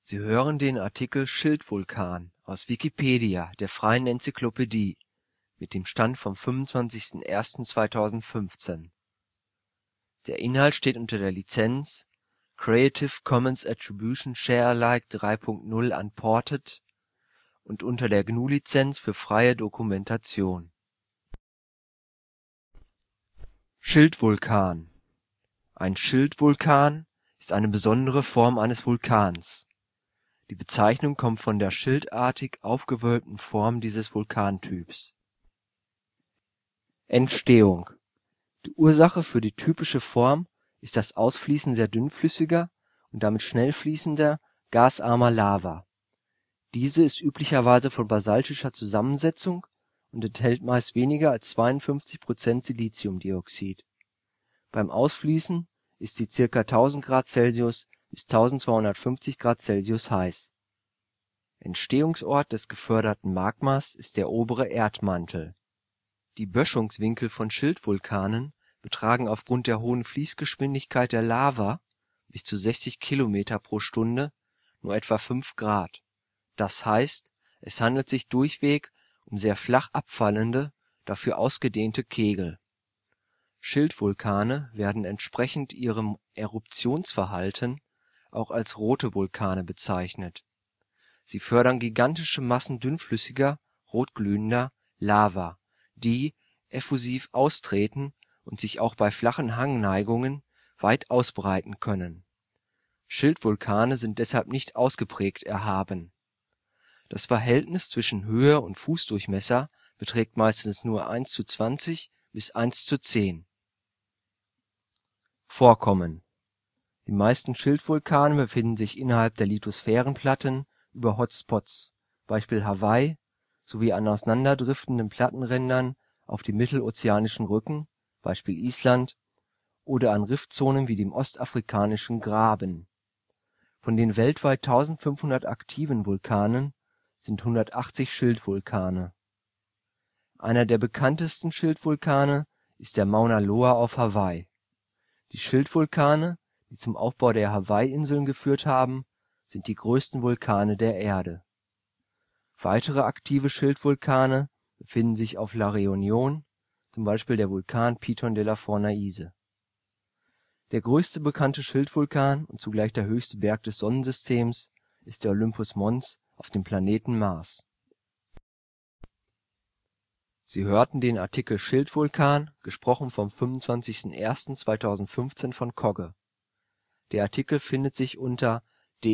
Sie hören den Artikel Schildvulkan, aus Wikipedia, der freien Enzyklopädie. Mit dem Stand vom Der Inhalt steht unter der Lizenz Creative Commons Attribution Share Alike 3 Punkt 0 Unported und unter der GNU Lizenz für freie Dokumentation. Schildvulkan. Ein Schildvulkan ist eine besondere Form eines Vulkans. Die Bezeichnung kommt von der schildartig aufgewölbten Form dieses Vulkantyps. Entstehung. Die Ursache für die typische Form ist das Ausfließen sehr dünnflüssiger und damit schnell fließender, gasarmer Lava. Diese ist üblicherweise von basaltischer Zusammensetzung und enthält meist weniger als 52% Siliziumdioxid. Beim Ausfließen ist sie ca. 1000 °C bis 1250 °C heiß. Entstehungsort des geförderten Magmas ist der obere Erdmantel. Die Böschungswinkel von Schildvulkanen betragen aufgrund der hohen Fließgeschwindigkeit der Lava (bis zu 60 km/h) nur etwa 5 Grad. Das heißt, es handelt sich durchweg um sehr flach abfallende, dafür ausgedehnte Kegel. Schildvulkane werden entsprechend ihrem Eruptionsverhalten auch als rote Vulkane bezeichnet. Sie fördern gigantische Massen dünnflüssiger, rotglühender Lava, die effusiv austreten und sich auch bei flachen Hangneigungen weit ausbreiten können. Schildvulkane sind deshalb nicht ausgeprägt erhaben. Das Verhältnis zwischen Höhe und Fußdurchmesser beträgt meistens nur 1:20 bis 1:10. Vorkommen. Die meisten Schildvulkane befinden sich innerhalb der Lithosphärenplatten über Hotspots, Beispiel Hawaii, sowie an auseinanderdriftenden Plattenrändern auf dem Mittelozeanischen Rücken, Beispiel Island, oder an Riftzonen wie dem Ostafrikanischen Graben. Von den weltweit 1500 aktiven Vulkanen sind 180 Schildvulkane. Einer der bekanntesten Schildvulkane ist der Mauna Loa auf Hawaii. Die Schildvulkane, die zum Aufbau der Hawaii-Inseln geführt haben, sind die größten Vulkane der Erde. Weitere aktive Schildvulkane befinden sich auf La Réunion, zum Beispiel der Vulkan Piton de la Fournaise. Der größte bekannte Schildvulkan und zugleich der höchste Berg des Sonnensystems ist der Olympus Mons auf dem Planeten Mars. Sie hörten den Artikel Schildvulkan, gesprochen vom 25.01.2015 von Kogge. Der Artikel findet sich unter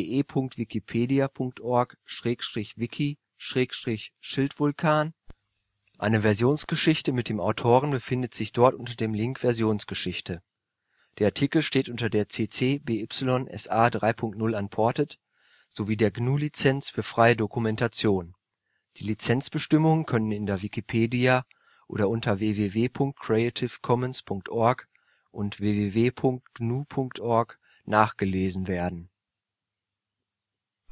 de.wikipedia.org/wiki/Schildvulkan. Eine Versionsgeschichte mit dem Autoren befindet sich dort unter dem Link Versionsgeschichte. Der Artikel steht unter der CC-BY-SA 3.0 Unported sowie der GNU Lizenz für freie Dokumentation. Die Lizenzbestimmungen können in der Wikipedia oder unter www.creativecommons.org und www.gnu.org nachgelesen werden